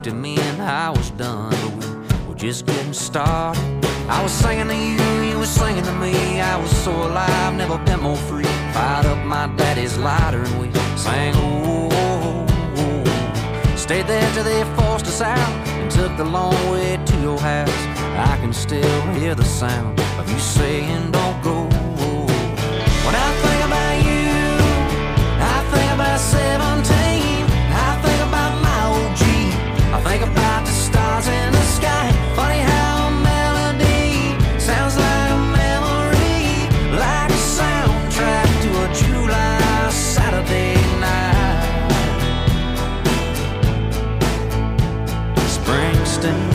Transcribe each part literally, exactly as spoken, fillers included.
to me and I was done, but we were just getting started. I was singing to you, you were singing to me. I was so alive, never been more free. Fired up my daddy's lighter and we sang, oh, oh, oh. Stayed there till they forced us out and took the long way to your house. I can still hear the sound of you saying, don't go. When I think about you, I think about seventeen. I think about my old Jeep. I think about the stars in the sky. Funny how a melody sounds like a memory, like a soundtrack to a July Saturday night. Springsteen.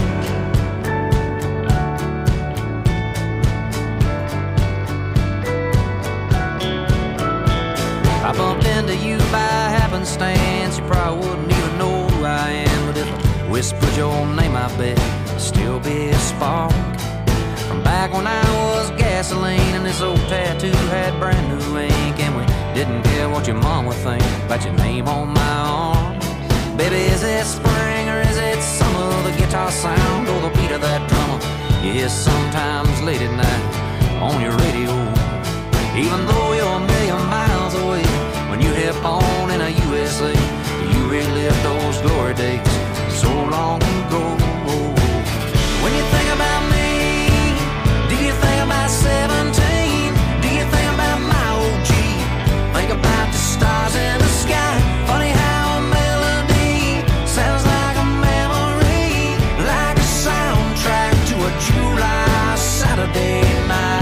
I bumped into you by happenstance. You probably wouldn't even know who I am, but if I whispered your name, I bet it'd still be a spark from back when I was gasoline and this old tattoo had brand new ink, and we didn't care what your mom would think about your name on my arm. Baby, is it spring or is it summer? The guitar sound or the beat of that drummer you hear sometimes late at night on your radio. Even though you're a million miles away, when you hit on in a U S A, you relive those glory days so long ago. When you think about me, do you think about seventeen? Do you think about my old Jeep? Think about the stars in the sky. Funny how a melody sounds like a memory, like a soundtrack to a July Saturday night.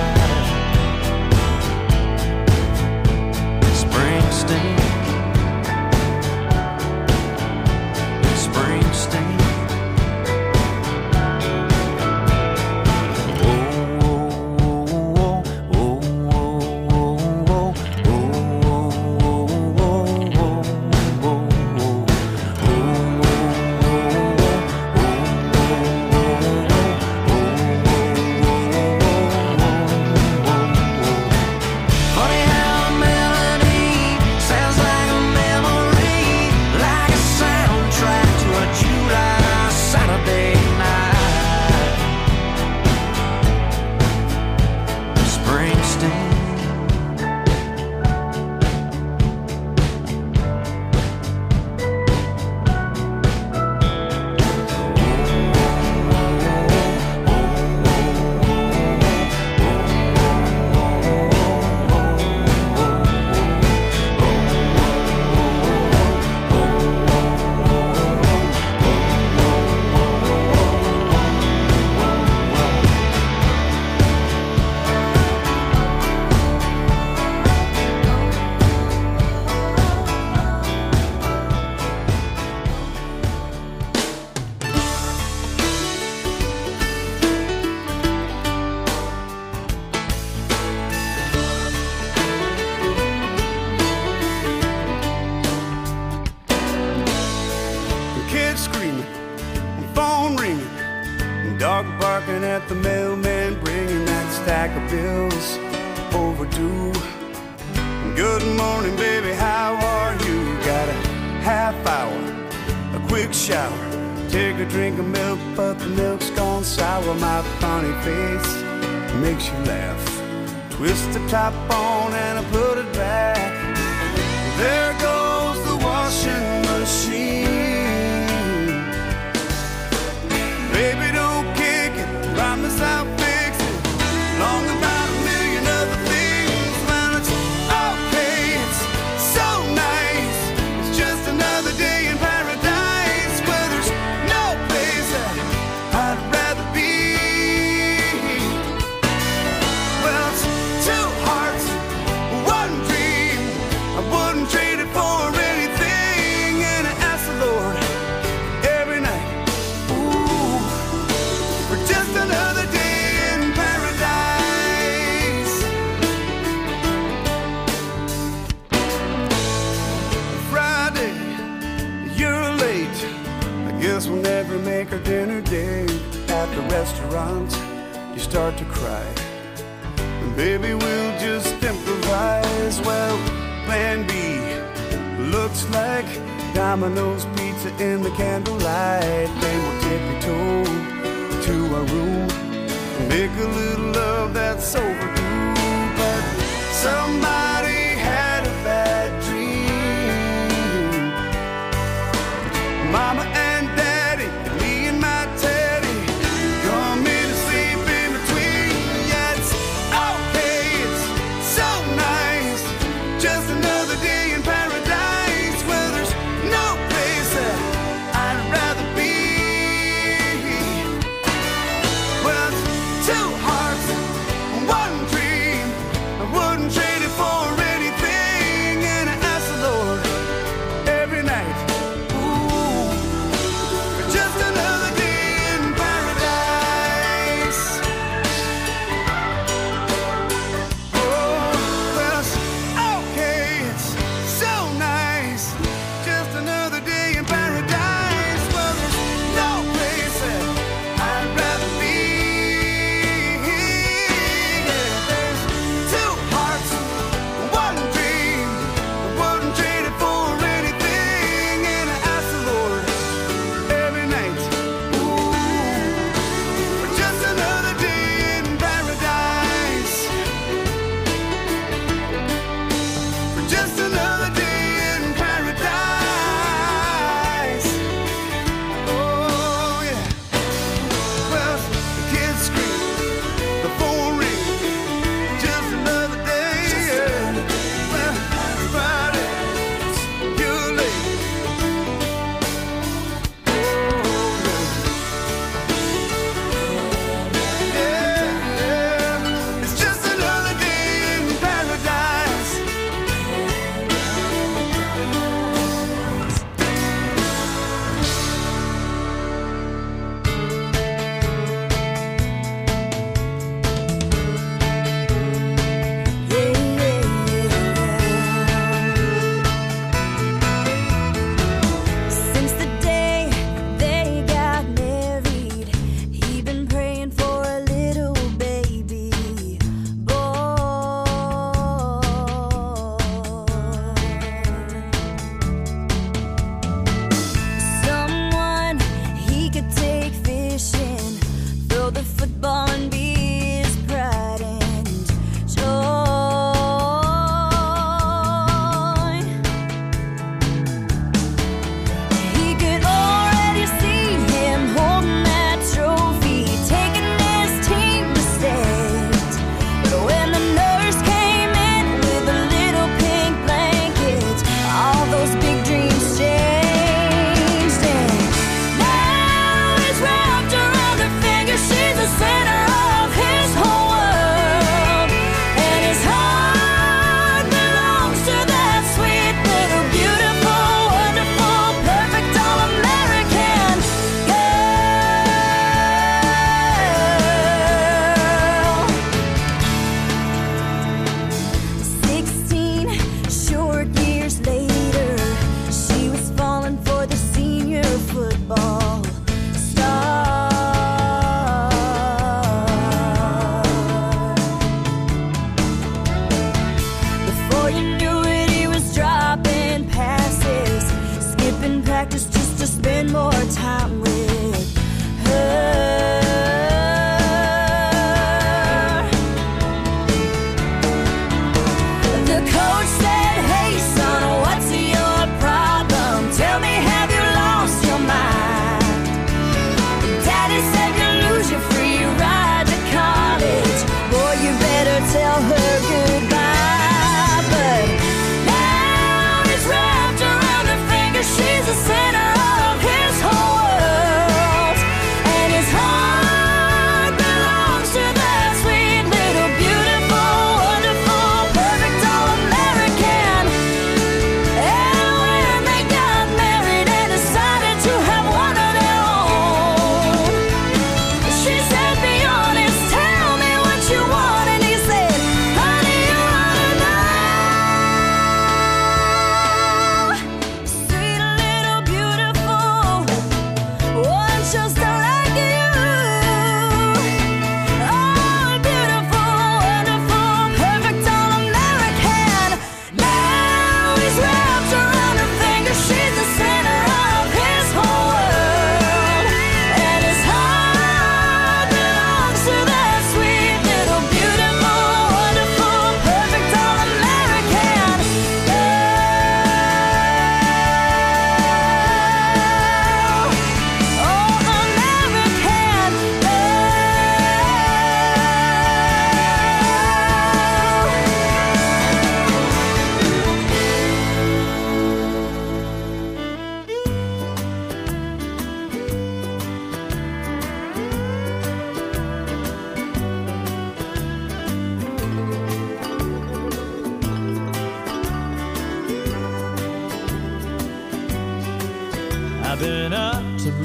Springsteen. Springsteen. Baby, we'll just improvise. Well, plan B looks like Domino's pizza in the candlelight. Then we'll tippy-toe to our room, make a little love that's overdue. But somebody had a bad dream. Mama and Daddy, me and my Teddy, come in and sleep in between. Yeah, it's okay, it's so nice, just another day in paradise, where there's no place that I'd rather be. Well, it's two hearts, one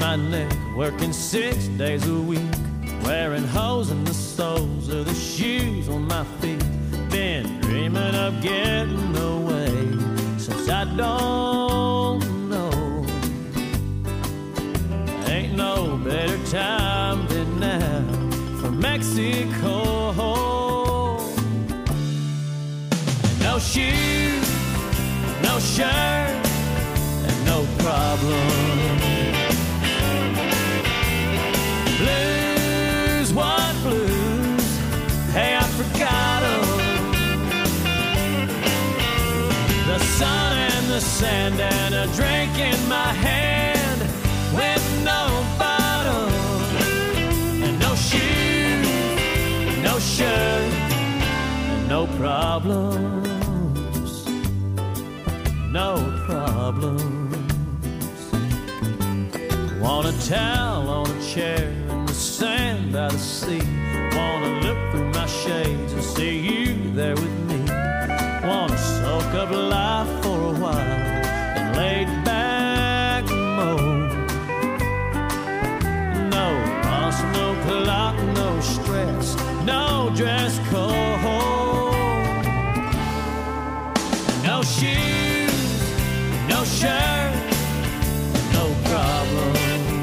my neck, working six days a week, wearing holes in the soles of the shoes on my feet. Been dreaming of getting away since I don't know. Ain't no better time than now for Mexico. And no shoes, no shirt, and no problem. Blues, what blues? Hey, I forgot 'em. The sun and the sand and a drink in my hand with no bottom. And no shoes, no shirt, and no problems. No problems. Want a towel on a chair in the sand by the sea. Wanna look through my shades and see you there with me. Wanna soak up life for a while and lay back moan. No boss, no clock, no stress, no dress code. No shoes, no shirt, no problem.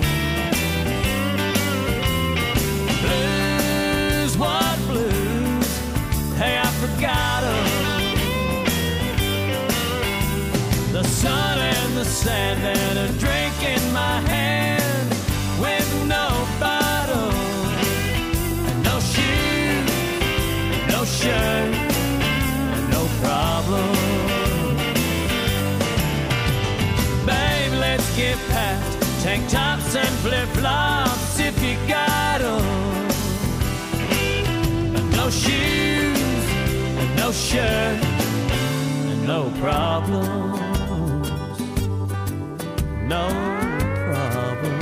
Blues, what blues? Hey, I forgot 'em. The sun and the sand and a drink in my hand with no bottle. And no shoes, no shirt, and no problem. Babe, let's get past tank tops and flip-flops if you got 'em. And no shoes, and no shirt, and no problem. No problems.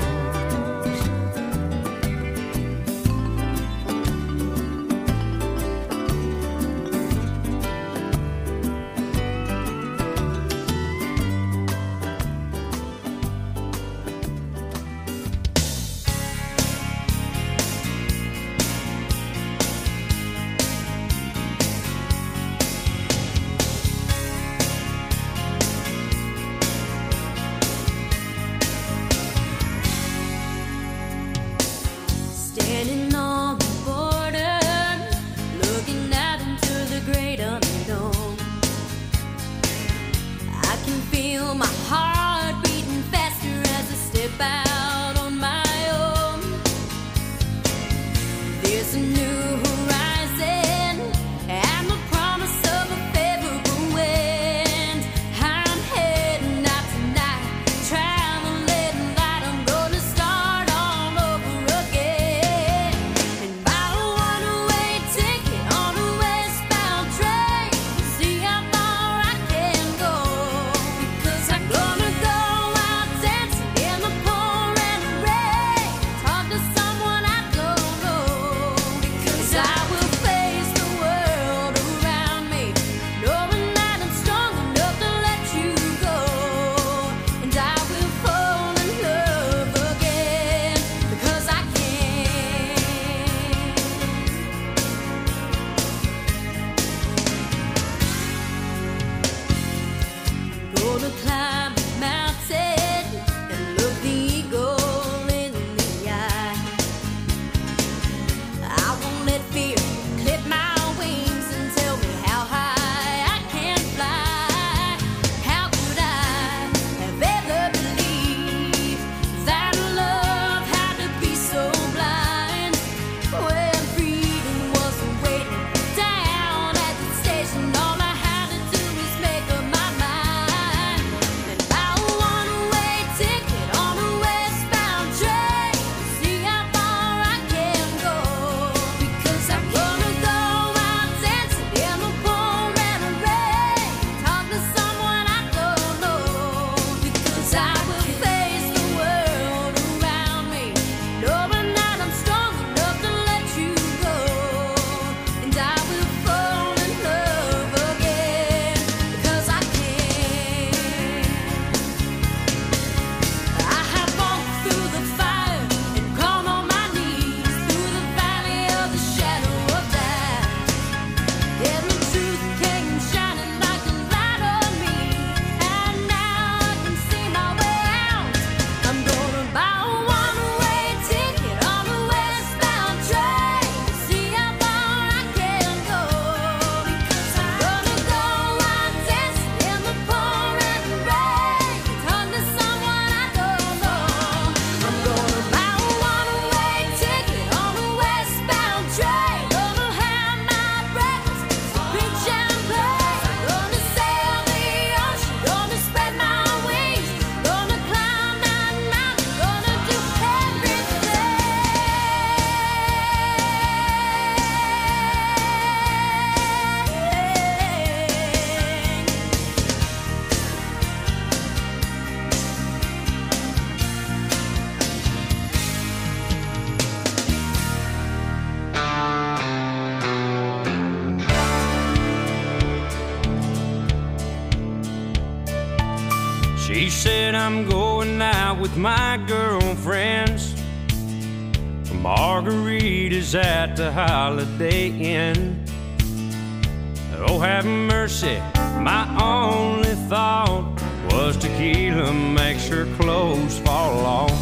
I'm going out with my girlfriends for margaritas at the Holiday Inn. Oh, have mercy, my only thought was tequila makes her clothes fall off.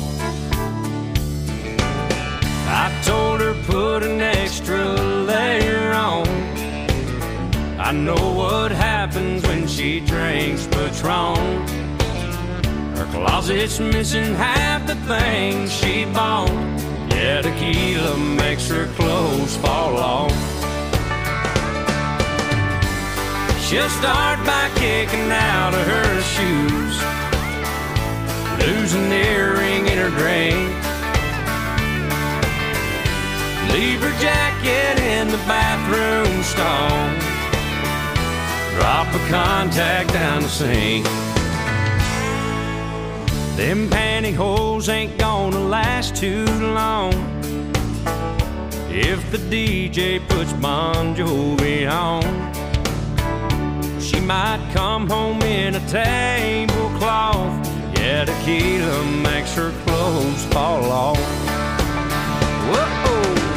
I told her put an extra layer on. I know what happens when she drinks Patron. Her closet's missing half the things she bought. Yeah, tequila makes her clothes fall off. She'll start by kicking out of her shoes, lose an earring in her drink, leave her jacket in the bathroom stall, drop a contact down the sink. Them pantyhose ain't gonna last too long if the D J puts Bon Jovi on. She might come home in a tablecloth. Yeah, tequila makes her clothes fall off. Whoa!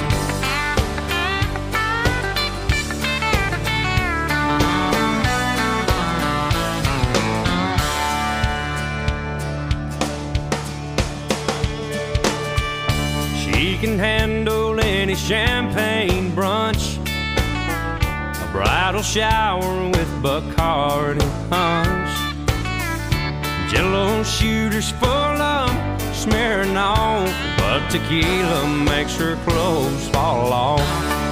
She can handle any champagne brunch, a bridal shower with Bacardi punch, Jello shooters full of Smirnoff, but tequila makes her clothes fall off.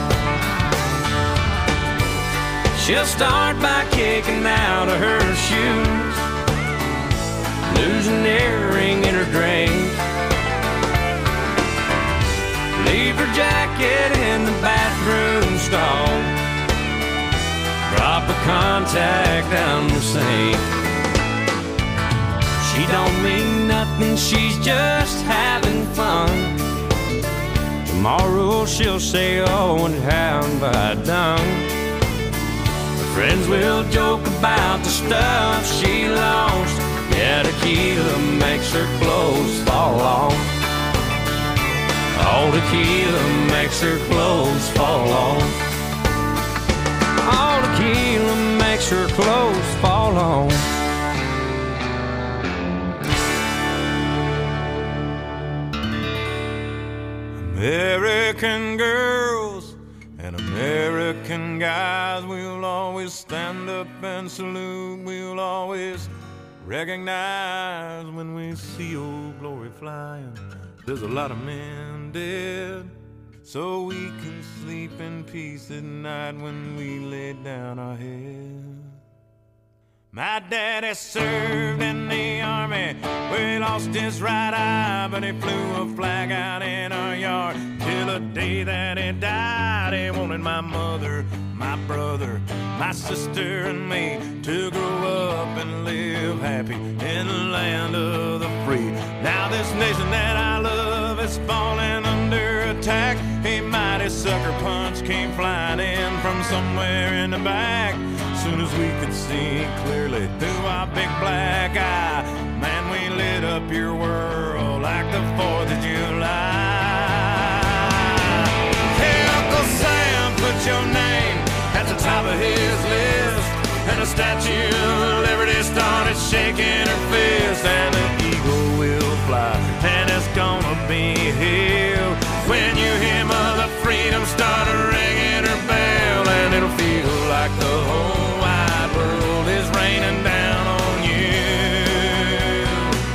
She'll start by kicking out of her shoes, lose an earring in her drink, leave her jacket in the bathroom stall, drop a contact down the sink. She don't mean nothing, she's just having fun. Tomorrow she'll say, oh, and how have I done? Her friends will joke about the stuff she lost. Yeah, tequila makes her clothes fall off. All tequila makes her clothes fall off. All tequila makes her clothes fall off. American girls and American guys, we'll always stand up and salute. We'll always recognize when we see old glory flying. There's a lot of men dead, so we can sleep in peace at night when we lay down our head. My daddy served in the army, where he lost his right eye, but he flew a flag out in our yard till the day that he died. He wanted my mother, my brother, my sister and me to grow up and live happy in the land of the free. Now this nation that I love is falling under attack. A mighty sucker punch came flying in from somewhere in the back. Soon as we could see clearly through our big black eye, man, we lit up your world like the fourth of July. Hey, Uncle Sam, put your name at the top of his list, and the Statue of Liberty started shaking her fist, and the eagle will fly, and it's gonna be here when you hear Mother Freedom start ringing her bell, and it'll feel like the whole wide world is raining down on you.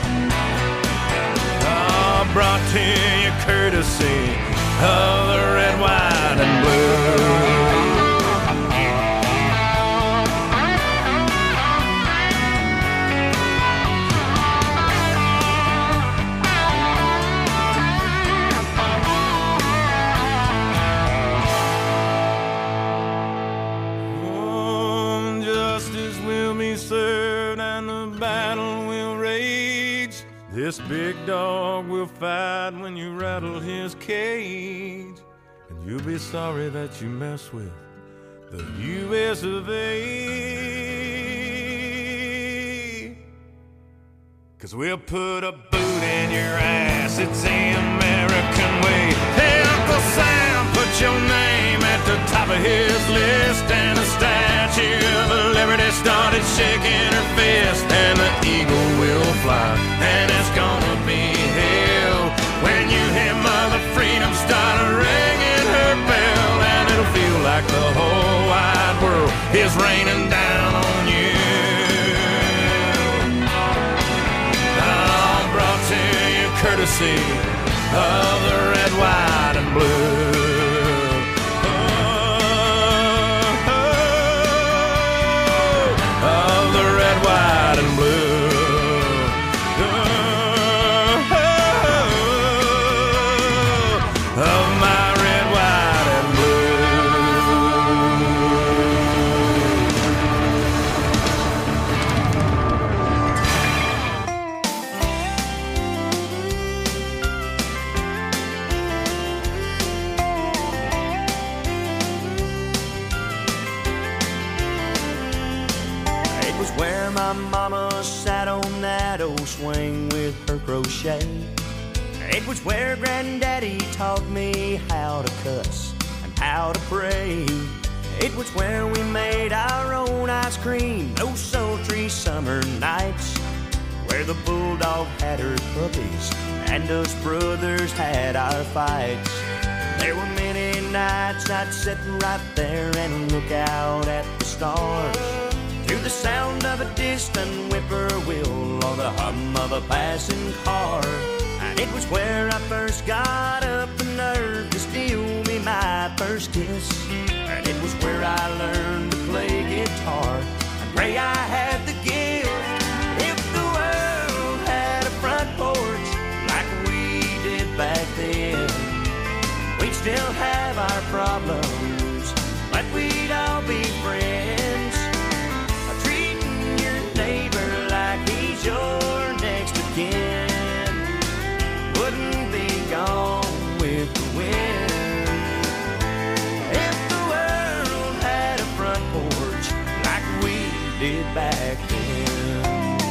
Oh, brought to you courtesy of the red, white, and blue. Served and the battle will rage. This big dog will fight when you rattle his cage, and you'll be sorry that you mess with the U S of A. 'cause we'll put a boot in your ass. It's the American way. Hey, Uncle Sam, put your name at the top of his list. And the Statue of Liberty started shaking her fist. And the eagle will fly, and it's gonna be hell when you hear Mother Freedom start ringing her bell. And it'll feel like the whole wide world is raining down on you. All brought to you courtesy of the red, white, and blue. Swing with her crochet. It was where Granddaddy taught me how to cuss and how to pray. It was where we made our own ice cream those sultry summer nights, where the bulldog had her puppies and us brothers had our fights. There were many nights I'd sit right there and look out at the stars, to the sound of a distant whippoorwill or the hum of a passing car. And it was where I first got up the nerve to steal me my first kiss. And it was where I learned to play guitar and pray I had the gift. If the world had a front porch like we did back then, we'd still have our problems, but we'd all be friends. Your next of kin wouldn't be gone with the wind. If the world had a front porch like we did back then.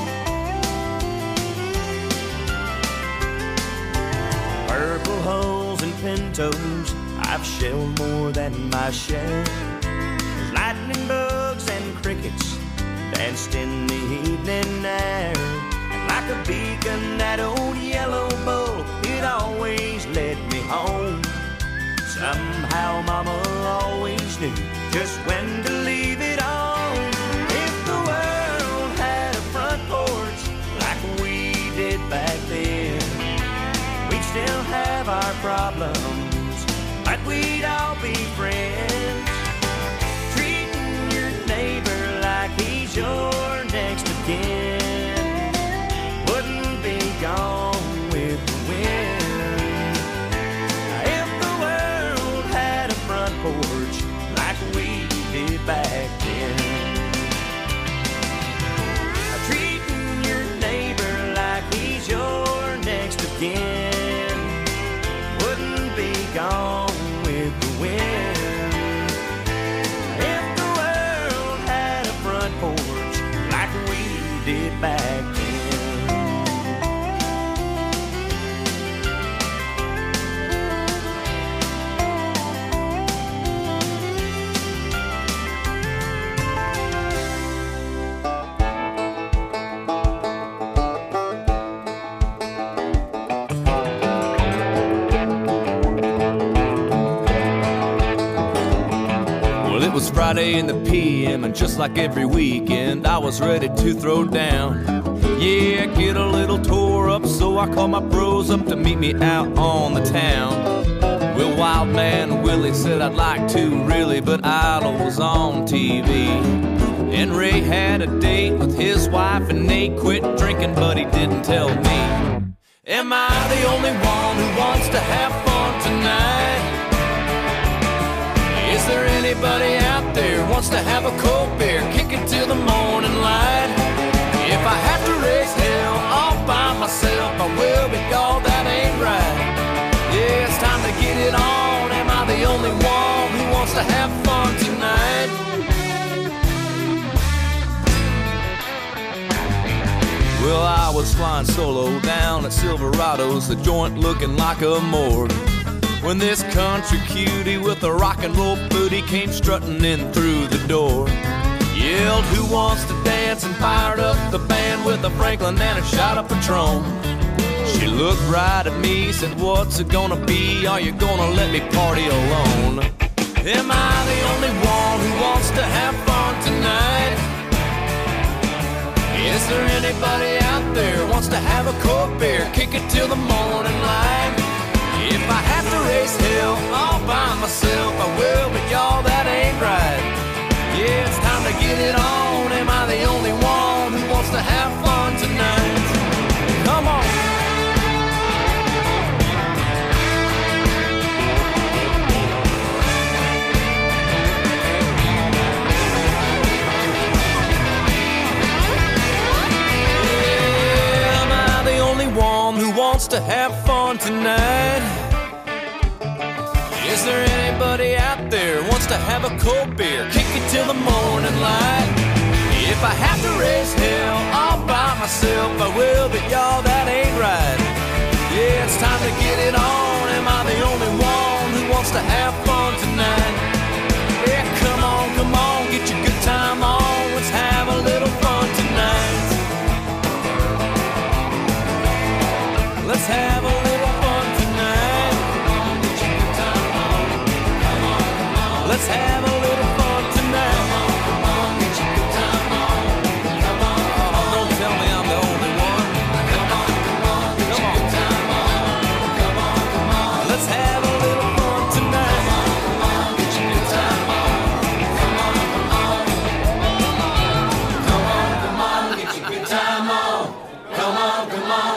Purple hulls and pintos, I've shelled more than my share. There's lightning bugs and crickets danced in the evening air, and like a beacon that old yellow bull, it always led me home. Somehow Mama always knew just when to leave it on. If the world had a front porch like we did back then, we'd still have our problems, but we'd all be friends. Treating your neighbor like he's your next of kin wouldn't be gone with the wind. If the world had a front porch like we did back then, treating your neighbor like he's your next of kin wouldn't be gone with the wind. If the world had a front porch like we did back then. Well, it was Friday in the P M, and just like every weekend, I was ready to throw down. Yeah, get a little tore up, so I called my bros up to meet me out on the town. Well, Wild Man Willie said I'd like to really, but Isla was on T V. And Ray had a date with his wife, and Nate quit drinking, but he didn't tell me. Am I the only one who wants to have fun tonight? Is there anybody out there who wants to have a cold beer, kick it till the morning light? If I have to raise hell all by myself, I will, but y'all, that ain't right. Yeah, it's time to get it on. Am I the only one who wants to have fun tonight? Well, I was flying solo down at Silverado's, the joint looking like a morgue, when this country cutie with a rock and roll booty came strutting in through the door. Yelled, "Who wants to dance?" and fired up the band with a Franklin and a shot of Patron. She looked right at me, said, "What's it gonna be? Are you gonna let me party alone? Am I the only one who wants to have fun tonight? Is there anybody out there who wants to have a cold beer, kick it till the morning light? If I have to raise hell all by myself, I will, but y'all, that ain't right. Yeah, it's time to get it on. Am I the only one who wants to have fun tonight? Come on." To have fun tonight? Is there anybody out there who wants to have a cold beer, kick it till the morning light? If I have to raise hell all by myself, I will, but y'all, that ain't right. Yeah, it's time to get it on. Am I the only one who wants to have fun tonight? Yeah, come on, come on, get your good time on. Let's have a little fun tonight. Let's have a little fun tonight. Come on, get your good time on. Come on, come on. Let's have a little fun tonight. Come on, come on, get your good time on. Come on, come on. Don't tell me I'm the only one. Come on, come on, get your good time on. Come on, come on. Let's have a little fun tonight. Come on, come on, get your good time on. Come on, come on. Come on, come on, get your good time on. Come on, come on.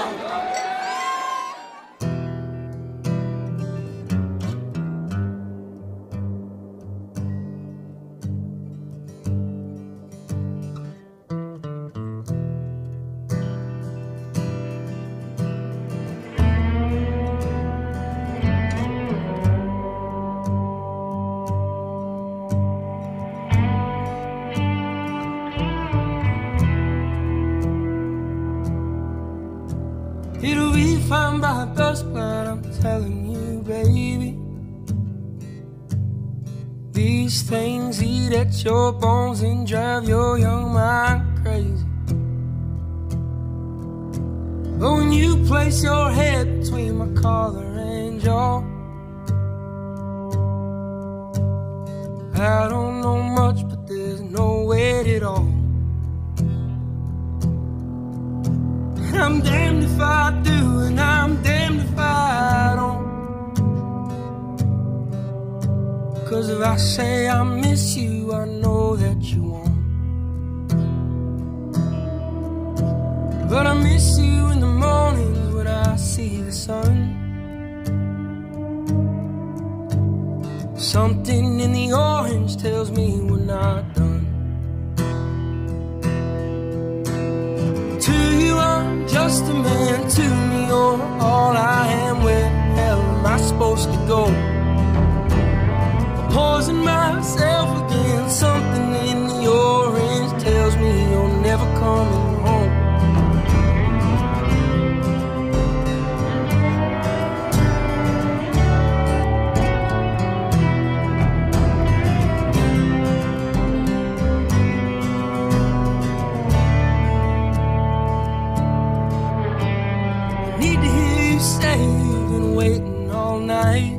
It'll be fine by dusk, but I'm telling you, baby, these things eat at your bones and drive your young mind crazy. But when you place your head between my collar and jaw, I don't know much, but there's no weight at all. I'm damned if I do, and I'm damned if I don't. 'Cause if I say I miss you, I know that you won't. But I miss you in the mornings when I see the sun. Something in the orange tells me we're not done. To you I'm just a man, to me you're all I am. Where the hell am I supposed to go? Poison myself again. Something in the orange tells me you're never coming home. Need to hear you say you've been waiting all night.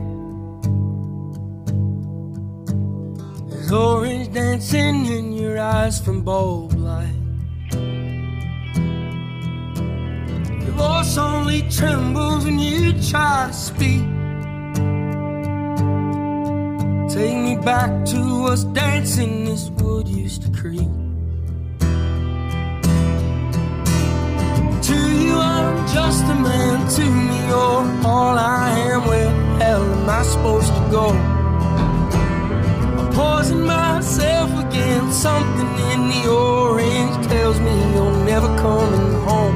There's orange dancing in your eyes from bulb light. Your voice only trembles when you try to speak. Take me back to us dancing this wood used to creep. To you I'm just a man, to me you're all I am. Where the hell am I supposed to go? I poison myself again. Something in the orange tells me you're never coming home.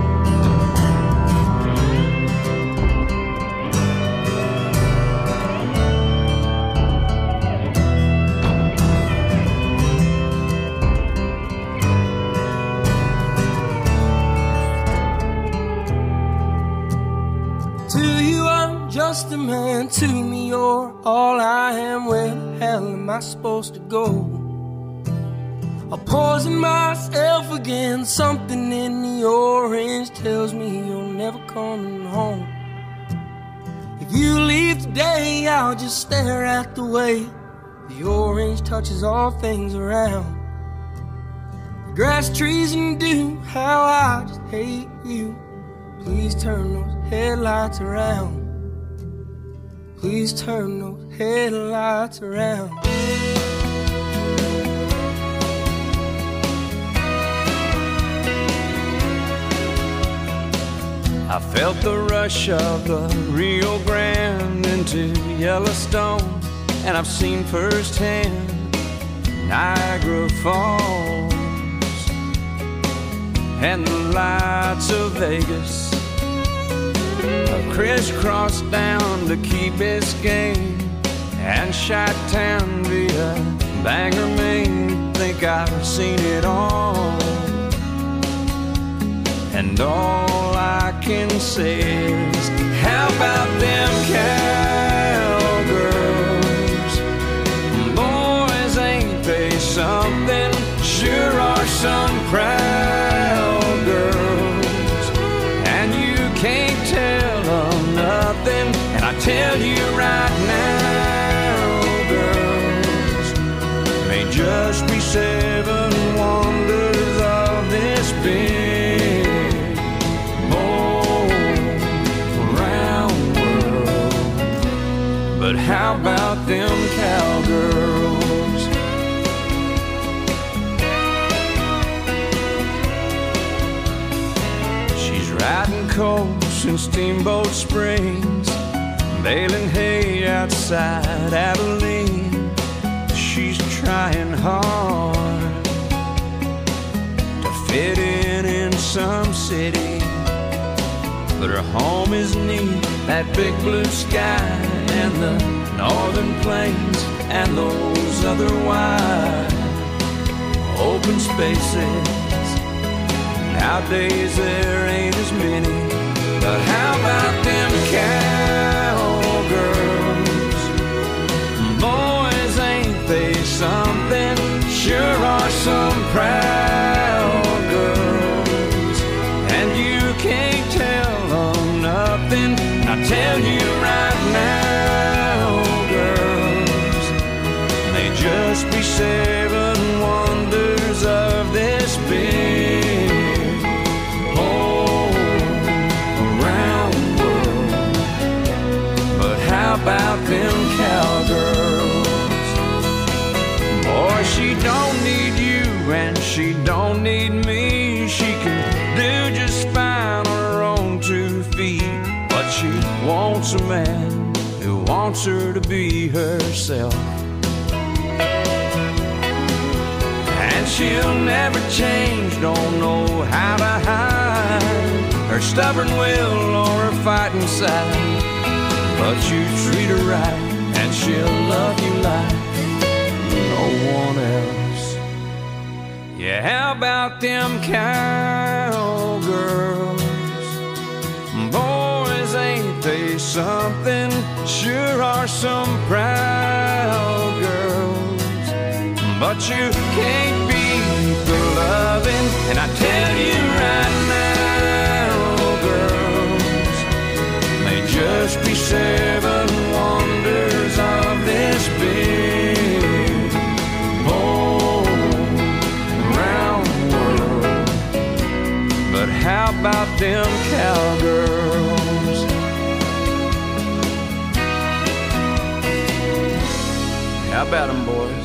just a man to me, you're all I am. Where the hell am I supposed to go? I'm poison myself again. Something in the orange tells me you're never coming home. If you leave today, I'll just stare at the way the orange touches all things around. The grass, trees, and dew, how I just hate you. Please turn those headlights around. Please turn those headlights around. I felt the rush of the Rio Grande into Yellowstone, and I've seen firsthand Niagara Falls and the lights of Vegas. I've crisscrossed down to Key Biscayne and Chi-Town via Bangor, Maine. Think I've seen it all, and all I can say is, how about them cowgirls? Boys, ain't they something? Sure are some proud girls, and you can't tell them nothing. And I tell you right now, girls, may just be seven wonders of this big old round world. But how about them cowgirls? Riding coast in Steamboat Springs, baling hay outside Abilene. She's trying hard to fit in in some city, but her home is neat, that big blue sky and the northern plains and those other wide open spaces. Nowadays there ain't as many, but how about them cowgirls? Boys, ain't they something? Sure are some proud girls, and you can't tell them nothing. I tell you right now, girls, they just be seven wonders of this big about them cowgirls. Boy, she don't need you and she don't need me. She can do just fine on her own two feet, but she wants a man who wants her to be herself. And she'll never change, don't know how to hide her stubborn will or her fighting side. But you treat her right, and she'll love you like no one else. Yeah, how about them cowgirls? Boys, ain't they something? Sure are some proud girls, but you can't beat the loving. And I tell you right now, girls, they just be seven wonders of this big old round world. But how about them cowgirls? How about them, boys?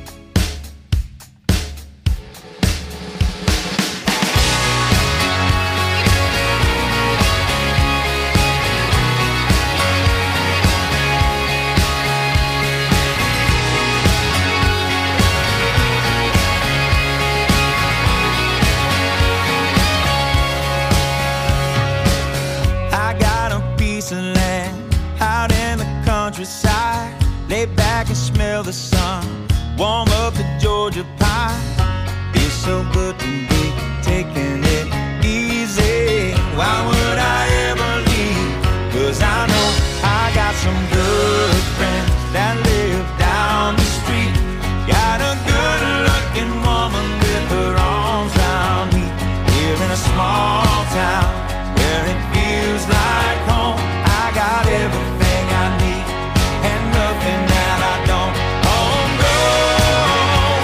Lay back and smell the sun, warm up the Georgia pine. Feels so good to be taking it easy. Why would I ever leave? Cause I know I got some good friends that live down the street. Got a good-looking woman with her arms round me. Here in a small town where it feels like home. I got everything I need and nothing that I don't. Home grown,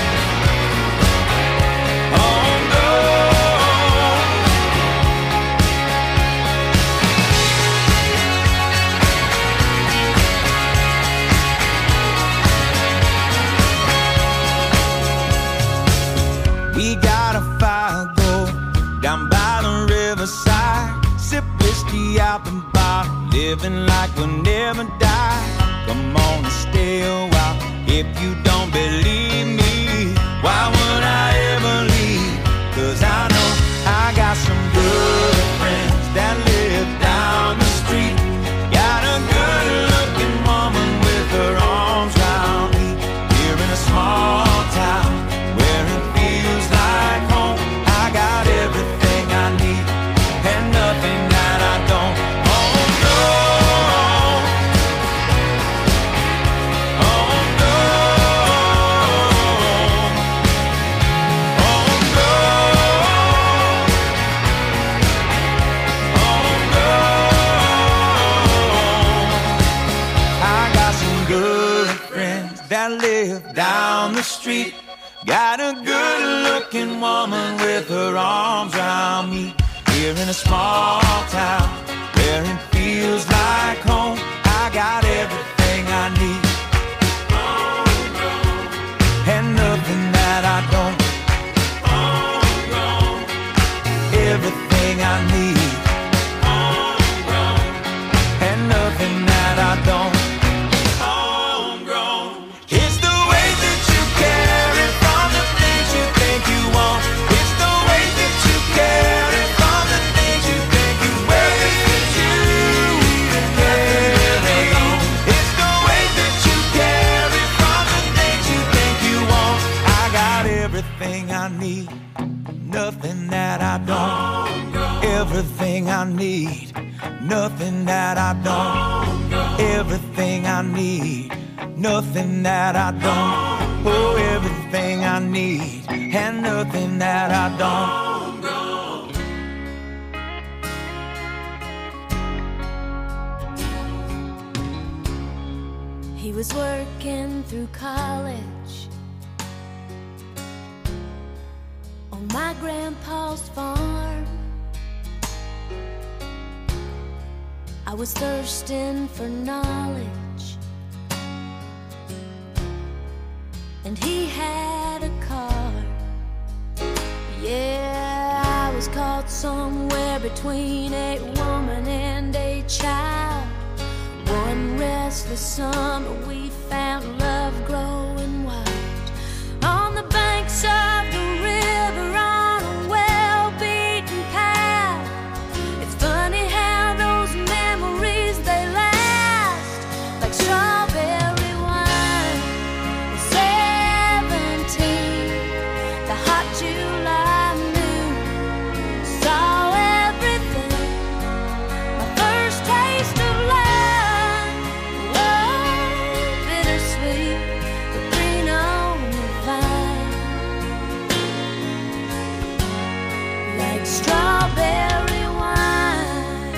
home grown. We got a fire go down by the riverside. Sip whiskey out the bottle, living like we'll never die. Come on and stay a while. If you don't believe me, why would I ever leave? Cause I know I got some good friends that live down the street. Got a good looking woman with her arms round me. Here in a small town where it feels like home. I got everything I need and nothing that I don't. Home grown, home grown, home grown, home grown. I got some good friends that live down the street. Got a good-looking woman with her arms around me. Here in a small town where it feels like home. I got everything I need and nothing that I don't. Everything I need and nothing that I don't. It's the way that you carry from the things you think you want. It's the way that you carry from the things you think you wear. It's you and carry on. It's the way that you carry from the things you think you want. I got everything I need, nothing that I don't. Everything I need, nothing that I don't. Everything I need, nothing that I don't. Oh, everything I need and nothing that I don't. He was working through college on my grandpa's farm. I was thirsting for knowledge, and he had a car. Yeah, I was caught somewhere between a woman and a child. One restless summer we found love growing wild on the banks of the river on a well-beaten path. It's funny how those memories, they last like strawberry wine. Seventeen, the hot July noon, saw everything. My first taste of love, oh, bittersweet, but green on the vine, like strawberry wine.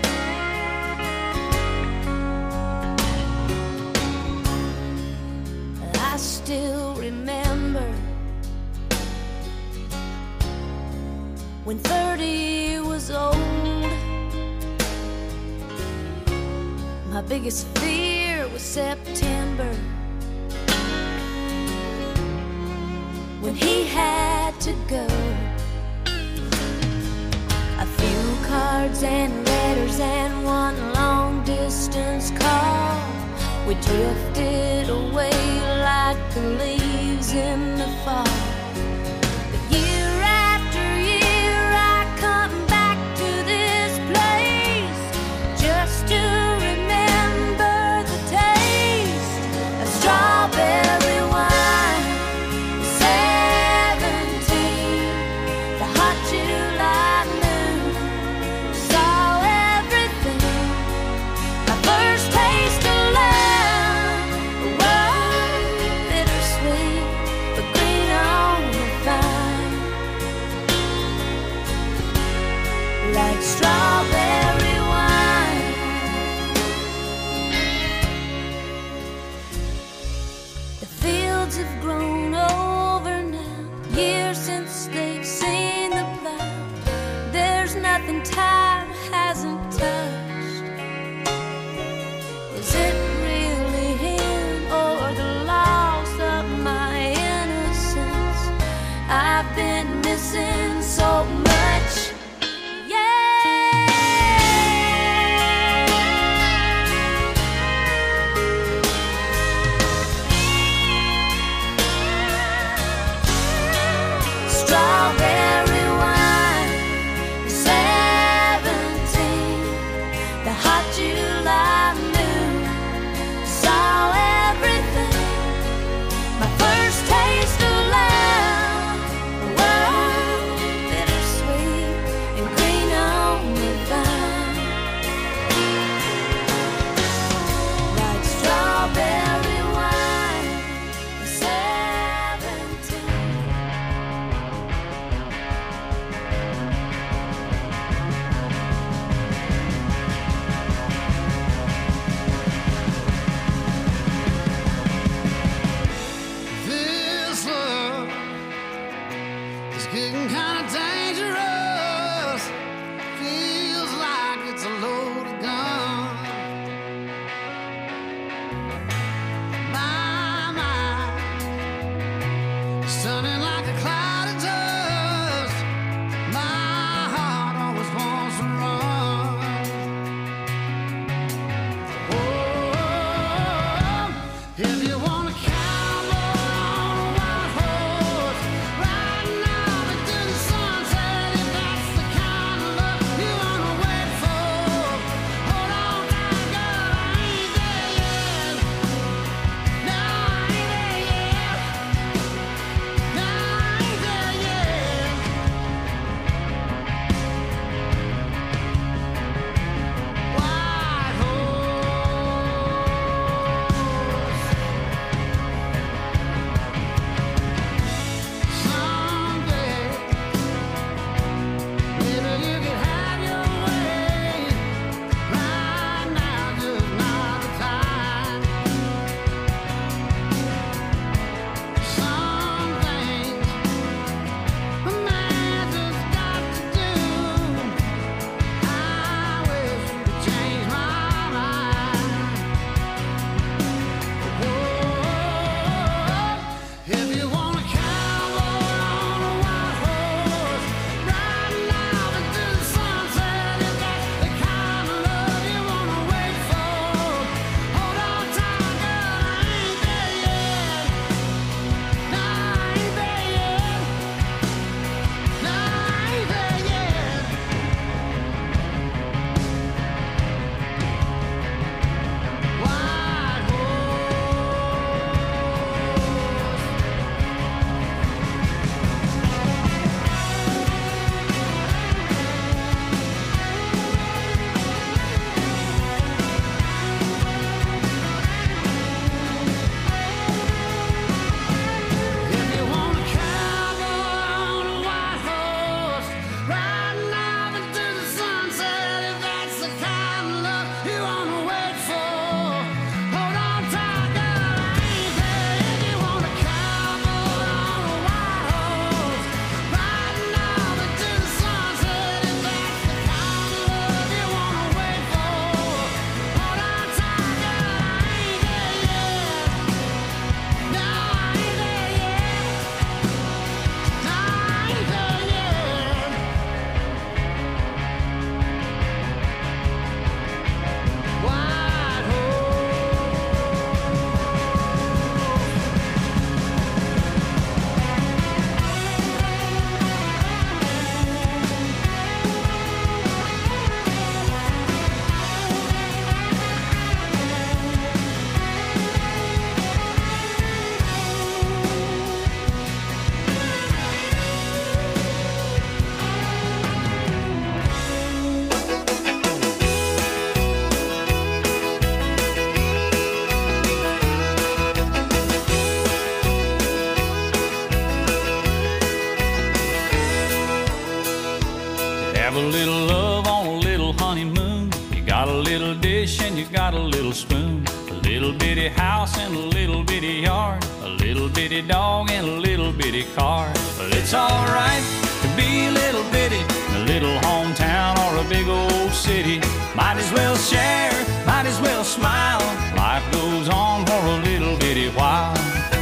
I still remember when thirty was old. My biggest fear was September, when he had to go. A few cards and letters and one long distance call. We drifted away like the leaves in the fall. But year after year I come back to this place just to remember the taste of strawberry wine. Seventeen, the hot July noon, saw everything. My first taste My mind stunning like a cloud of dust. My heart always wants to run. Oh, if you want a cowboy on a white horse, riding out into the sunset, if that's the kind of love you wanna wait for, hold on tight, girl, I ain't there yet. No, I ain't there yet. No, I ain't there yet. White horse. Someday, maybe you could have your way. Right now, just not the time. Some things a man just got to do. I wish you could change my mind. Whoa, if you want a cowboy on a white horse, riding out into the sunset, if that's the kind of love you wanna wait for, hold on tight, girl, I ain't there yet. No, I ain't there yet. No, I ain't there yet. White If you want a cowboy on a white horse, riding out into the sunset, if that's the kind of love you wanna wait for, hold on tight, girl, I ain't there. If you want a cowboy on a white horse, riding out into the sunset, if that's the kind of love you wanna wait for, hold on tight, girl, I ain't there yet. No, I ain't there yet. No, I ain't there yet. White Have a little love on a little honeymoon. You got a little dish and you got a little spoon. A little bitty house and a little bitty yard. A little bitty dog and a little bitty car. But it's alright to be a little bitty in a little hometown or a big old city. Might as well share, might as well smile. Life goes on for a little bitty while.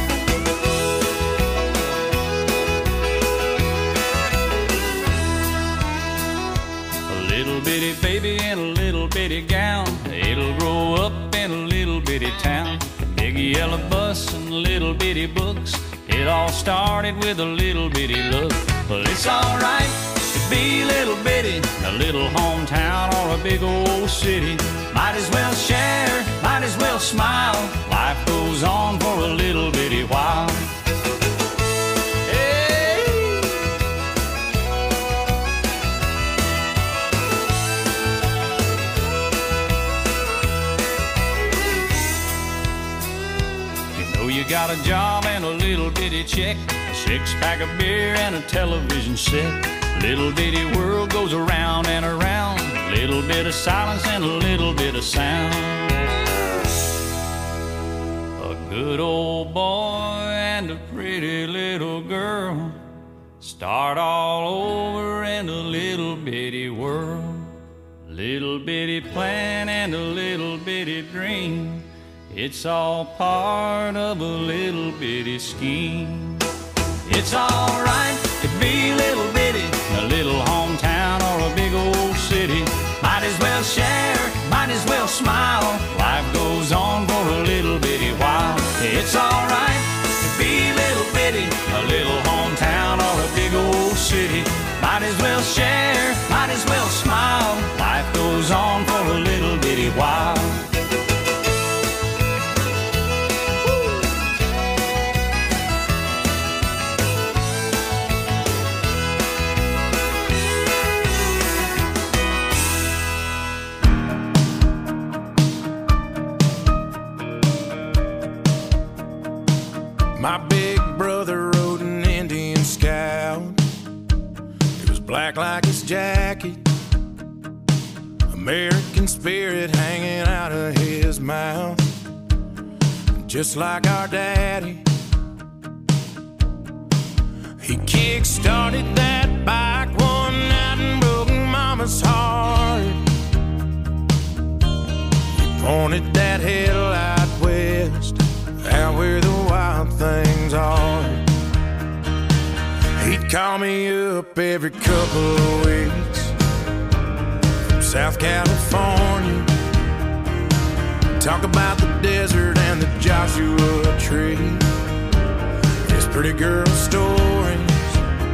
A little bitty baby in a little bitty gown. It'll grow up in a little bitty town. A big yellow bus and little bitty books. It all started with a little bitty look. Well, it's alright to be a little bitty in a little hometown or a big old city. Might as well share, might as well smile. Life goes on for a little bitty while. You got a job and a little bitty check, a six pack of beer and a television set. Little bitty world goes around and around. Little bit of silence and a little bit of sound. A good old boy and a pretty little girl start all over in a little bitty world. Little bitty plan and a little bitty dream. It's all part of a little bitty scheme. It's alright to be little bitty, a little hometown or a big old city. Might as well share, might as well smile. Life goes on for a little bitty while. It's alright to be little bitty, a little hometown or a big old city. Might as well share, might as well smile. Life goes on for a little bitty while. My big brother rode an Indian Scout. It was black like his jacket, American spirit hanging out of his mouth. Just like our daddy, he kick-started that bike one night and broke Mama's heart. He pointed that headlight west, out where the wild things are. He'd call me up every couple of weeks from South California, talk about the desert and the Joshua Tree, his pretty girl stories,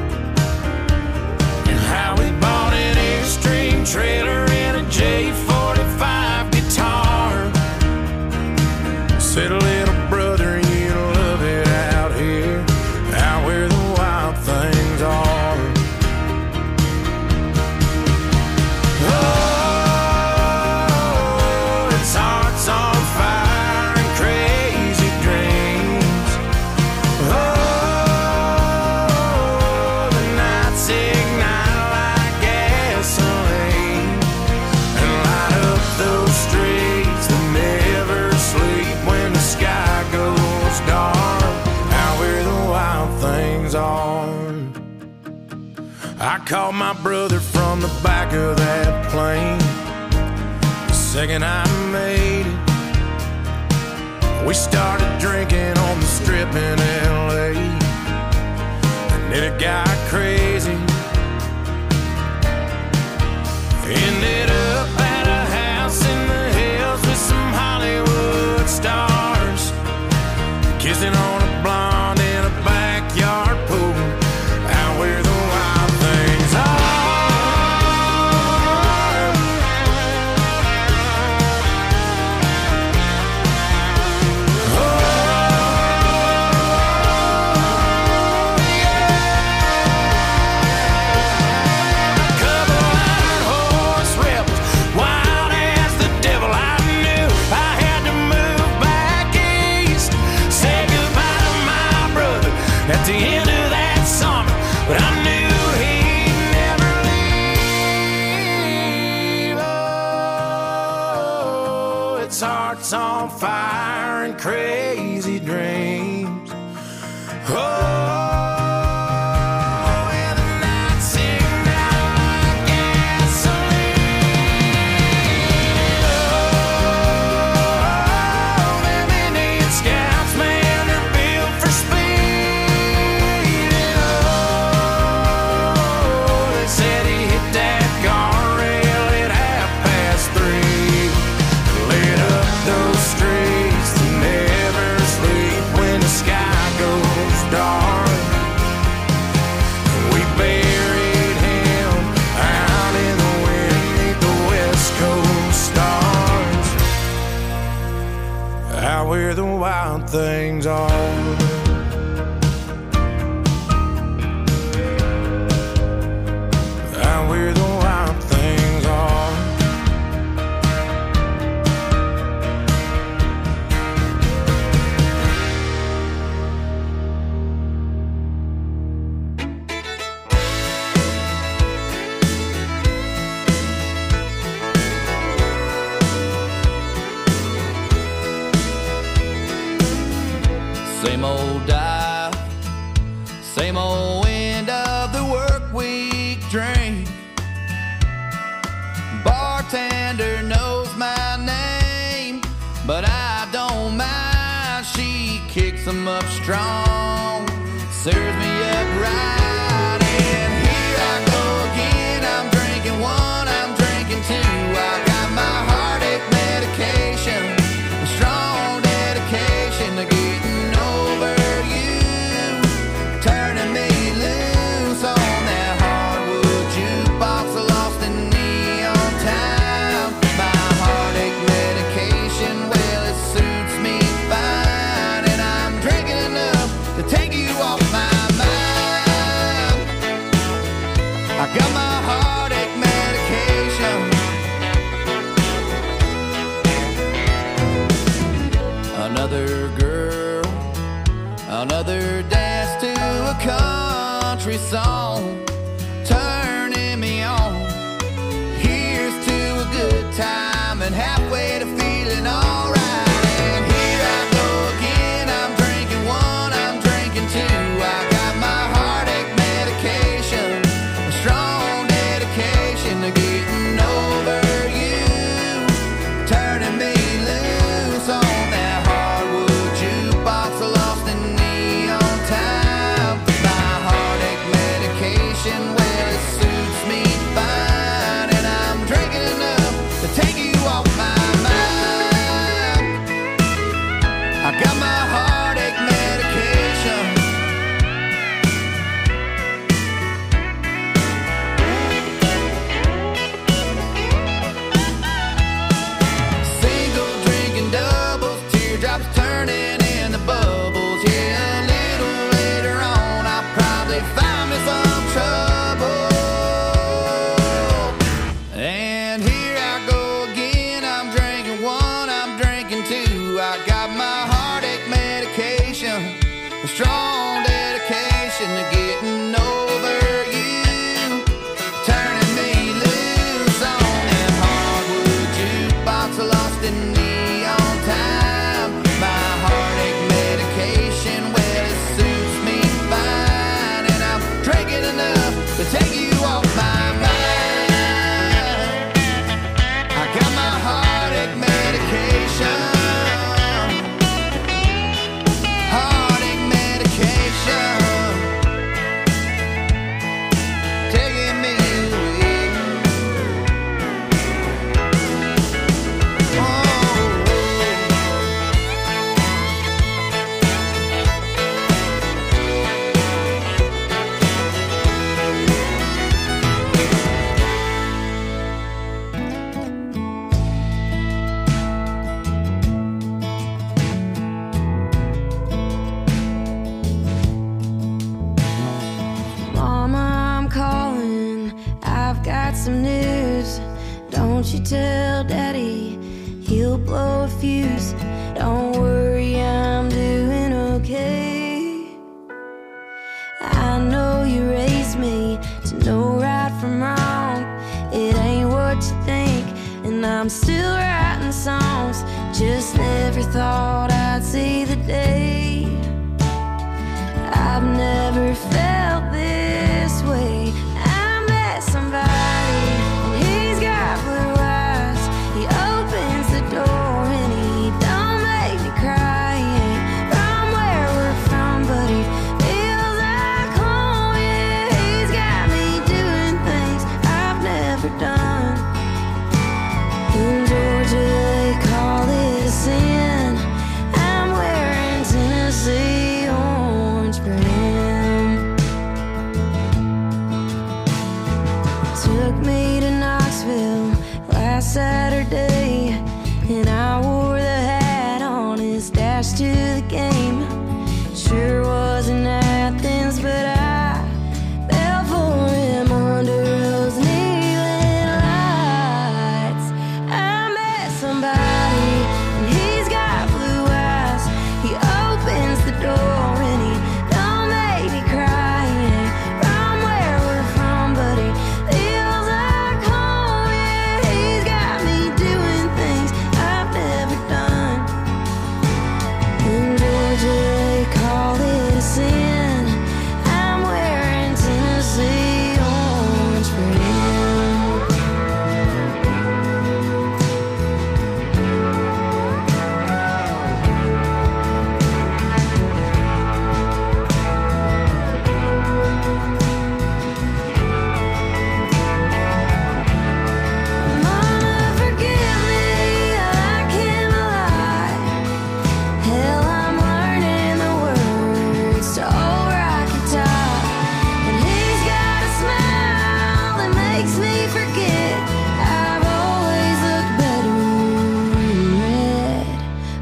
and how he bought an Airstream trailer and a J forty-five guitar. Said, little brother, you love it out here, out where the wild things are. Oh, its heart's on fire and crazy dreams. Oh, the nights ignite like gasoline and light up those streets that never sleep when the sky goes dark, out where the wild things are. I called my brother from the back of that plane the second I made it. We started drinking on the strip in L A, and then it got crazy. Ended up at a house in the hills with some Hollywood stars, kissing on a blonde in a backyard pool, out where the wild things are. Oh, yeah. Couple iron horse rebels, wild as the devil. I knew I had to move back east, say goodbye to my brother at the end of that summer, but I knew he'd never leave. Oh, its heart's on fire and crazy dreams. Oh, and the nights ignite like gasoline. Oh, them Indian Scouts, man, they're built for speed. Oh, they said he hit that guardrail at half past three, lit up those streets that never sleep when the sky goes dark. We buried him out in the wind beneath the West Coast stars, out where the wild things are. Out where the wild things are. Same old dial, same old end of the work week drink. Bartender knows my name, but I don't don't mind. She kicks them up strong, serves me up right. And here I go again. I'm drinking one, I'm drinking two. I got my heartache medication, a strong dedication to getting over you, turning me loose on that hardwood jukebox, lost in neon time. My heartache medication, well, it suits me fine, and I'm drinking enough to take you off my mind. I got my heartache medication. Another girl, another dance to a country song, turning me on. Here's to a good time and halfway to feeling alright. And here I go again. I'm drinking one, I'm drinking two. I got my heartache medication, a strong dedication to getting over you, turning me loose on that hardwood jukebox, lost in neon time. My heartache medication, well, it suits me fine, and I'm drinking enough to take you off my mind. I got my heartache medication. Single drinking doubles, teardrops turning into bubbles. Yeah, a little later on, I'll probably find me some trouble. And here I go again. I'm drinking one, I'm drinking two. I got my heartache medication, a strong dedication to getting over you, turning me loose on that hardwood jukebox, lost in neon time. My heartache medication, well, it suits me fine, and I'm drinking enough to take you off my mind. I got my heartache medication, heartache medication, taking me away. Oh. Mama, I'm calling. I've got some news. Don't you tell Daddy, he'll blow a fuse. Don't worry, I'm doing okay. I know you raised me to know right from wrong. It ain't what you think, and I'm still writing songs. Just never thought I'd see the day. I've never felt this way. I met somebody, and he's got blue eyes. He opens the door and he don't make me cry. He ain't from where we're from, but he feels like home. Yeah, he's got me doing things I've never done. In Georgia they call it a sin. I'm wearing Tennessee orange brim. Took me to Knoxville last Saturday, and I wore the hat on his dash to the game. Sure was in Athens, but I fell for him under those neon lights. I met somebody, and he's got blue eyes. He opens the door and he don't make me cry. He ain't from where we're from, but he feels like home. Yeah, he's got me doing things I've never done. In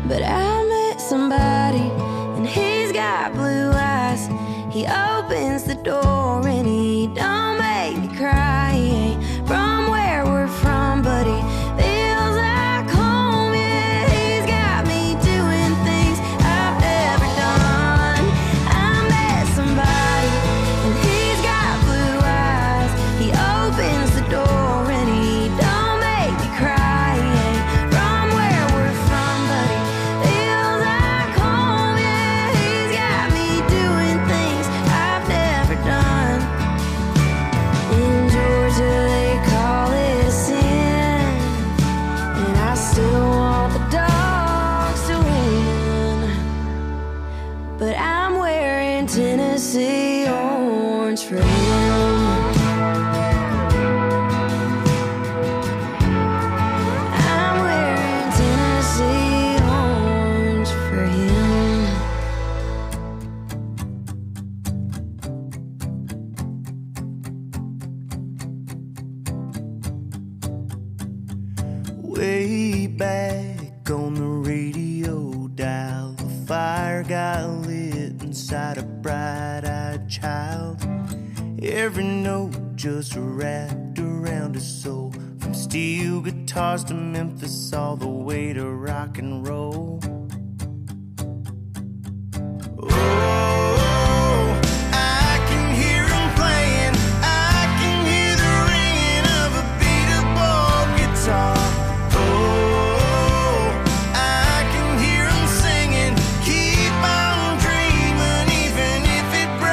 But I met somebody and he's got blue eyes. He opens the door and he don't make me cry. He ain't from where we're from, but he feels like home. Yeah, he's got me doing things I've never done. I met somebody and he's got blue eyes. He opens the door and he don't make me cry. He ain't from where we're from, but he feels like home. Yeah, he's got me doing things I've never done. In Georgia they call it sin, and I still want the dogs to win. But I'm wearing Tennessee orange for him. I'm wearing Tennessee orange for him. Way back on the radio dial, the fire got lit inside a bright-eyed child. Every note just wrapped around his soul, from steel guitars to Memphis all the way to rock and roll.